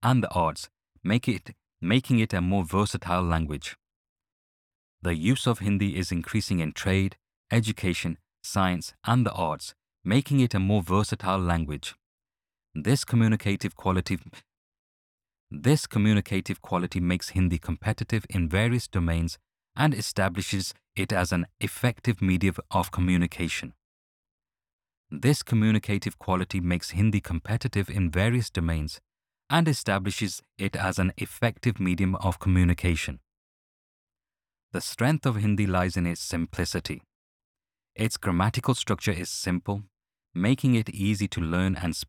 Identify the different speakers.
Speaker 1: and the arts, making it a more versatile language. The use of Hindi is increasing in trade, education, science, and the arts, making it a more versatile language. This communicative quality makes Hindi competitive in various domains and establishes it as an effective medium of communication. This communicative quality makes Hindi competitive in various domains and establishes it as an effective medium of communication. The strength of Hindi lies in its simplicity. Its grammatical structure is simple, making it easy to learn and speak